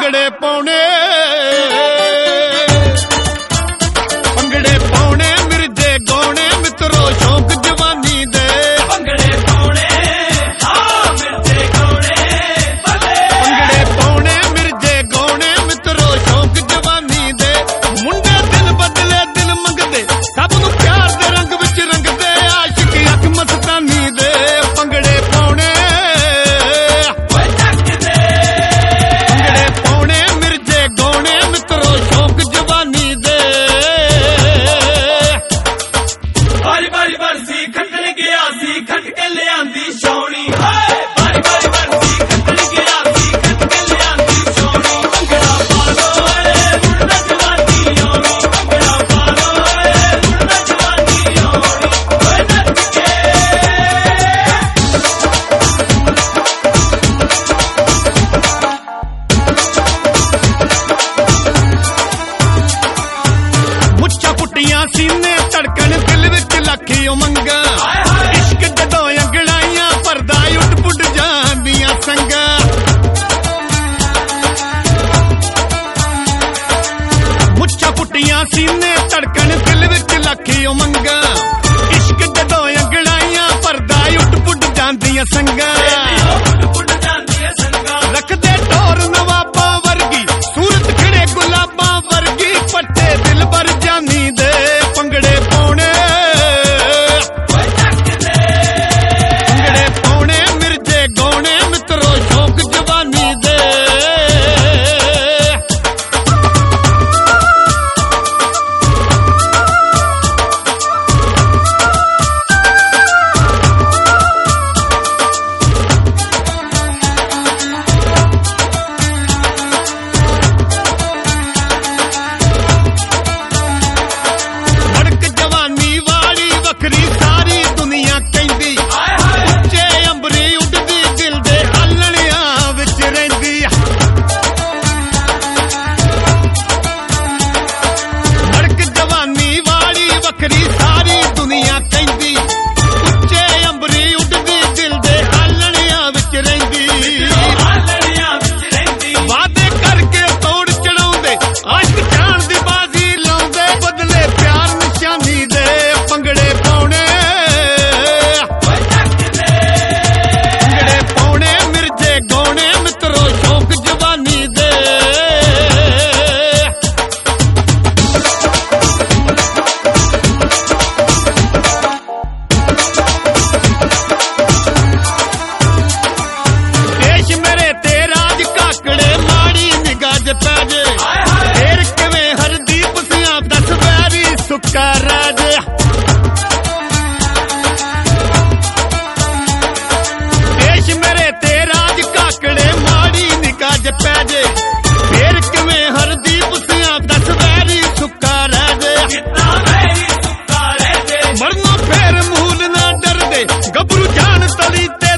ਭੰਗੜੇ ਪਾਉਣੇ ਭੰਗੜੇ ਪਾਉਣੇ ਮਿਰਜੇ ਗਾਉਣੇ ਮਿੱਤਰੋ ਸ਼ੌਕ ਜਵਾਨੀ ਦੇ ਭੰਗੜੇ ਪਾਉਣੇ ਹਾਂ ਮਿਰਜੇ ਗਾਉਣੇ ਭੰਗੜੇ ਪਾਉਣੇ ਮਿਰਜੇ ਗਾਉਣੇ ਮਿੱਤਰੋ ਸ਼ੌਕ ਜਵਾਨੀ ਦੇ ਮੁੰਡੇ ਦਿਨ ਬਦਲੇ ਦਿਨ ਮੰਗਦੇ ਸਭ ਨੂੰ ਪਿਆਰ ਦੇ ਰੰਗ ਵਿੱਚ ਰੰਗਦੇ ਆਸ਼ਿਕ ਅੱਖ ਮਸਤਾਨੀ ਦੇ ਭੰਗੜੇ ਪਾਉਣੇ ਸੀਨੇ ਧੜਕਣ ਦਿਲ ਵਿੱਚ ਲੱਖੀ ਉਮੰਗਾ ਇਸ਼ਕ ਜਦੋਂ ਅੰਗੜਾਈਆਂ ਭਰਦਾ ਉੱਡ ਪੁੱਡ ਜਾਂਦੀਆਂ ਸੰਗਾ ਮੁੱਛਾਂ ਪੁੱਟੀਆਂ ਸੀਨੇ ਧੜਕਣ ਦਿਲ ਵਿੱਚ ਲੱਖੀ ਉਮੰਗਾ ਇਸ਼ਕ ਜਦੋਂ ਅੰਗੜਾਈਆਂ ਭਰਦਾ ਉੱਡ ਪੁੱਡ ਜਾਂਦੀਆਂ ਸੰਗਾ ਰੱਖਦੇ ਟੋਰ ਨਵਾਬਾਂ ਵਰਗੀ ਸੂਰਤ ਖਿੜੇ ਗੁਲਾਬਾਂ ਵਰਗੀ ਪੱਟੇ ਦਿਲ ਭਰ ਜਾਨੀ ਦੇ ਭੰਗੜੇ ਪਾਉਣੇ ਭੰਗੜੇ ਪਾਉਣੇ ਮਿਰਜੇ ਗਾਉਣੇ ਮਿੱਤਰੋ ਸ਼ੌਕ ਜਵਾਨੀ ਦੇ ਸਾਰੀ ਦੁਨੀਆ ਕਹਿੰਦੀ ਉੱਚੇ ਅੰਬਰੀ ਉੱਡਦੀ ਦਿਲ ਦੇ ਆਲਣਿਆਂ ਵਿੱਚ ਰਹਿੰਦੀ ਧੜਕ ਜਵਾਨੀ ਵਾਲੀ ਵੱਖਰੀ ਸਾਰੀ ਦੁਨੀਆ ਕਹਿੰਦੀ ਉੱਚੇ ਅੰਬਰੀ ਉੱਡਦੀ ਦਿਲ ਦੇ ਆਲਣਿਆਂ ਵਿੱਚ ਰਹਿੰਦੀ ਵਾਅਦੇ ਕਰਕੇ ਤੋੜ ਚੜਾਉਂਦੇ ਆਸ਼ਕ ਜਾਣ ਦੀ ਬਾਜ਼ੀ ਲਾਉਂਦੇ ਬਦਲੇ ਪਿਆਰ ਨਿਸ਼ਾਨੀ ਦੇ ਭੰਗੜੇ ਪਾਉਣੇ ਭੰਗੜੇ ਪਾਉਣੇ ਮਿਰਜੇ ਗਾਉਣੇ ਮਿੱਤਰੋ ਸ਼ੌਕ ਜਵਾਨੀ ਦੇ ਦੇਸ਼ ਮੇਰੇ ਤੇ ਰਾਜ ਕਾਕੜੇ ਮਾੜੀ ਨਿਗਾਹ ਚ ਪੈ ਜੇ ਫੇਰ ਕਿਵੇਂ ਹਰਦੀਪ ਸਿੰਘਾਂ ਦੱਸ ਵੈਰੀ ਸੁੱਕਾ ਰਾਜ ਦੇਸ਼ ਮੇਰੇ ਤੇ ਰਾਜ ਕਾਕੜੇ ਮਾੜੀ ਨਿਗਾਹ ਚ ਪੈ ਜੇ ਫੇਰ ਕਿਵੇਂ ਹਰਦੀਪ ਸਿੰਘਾਂ ਦੱਸ ਵੈਰੀ ਸੁੱਕਾ ਰਹਿ ਜੇ ਮਰਨੋਂ ਫੇਰ ਮੂਲ ਨਾ ਡਰਦੇ ਗੱਭਰੂ ਜਾਨ ਤਲੀ ਤੇ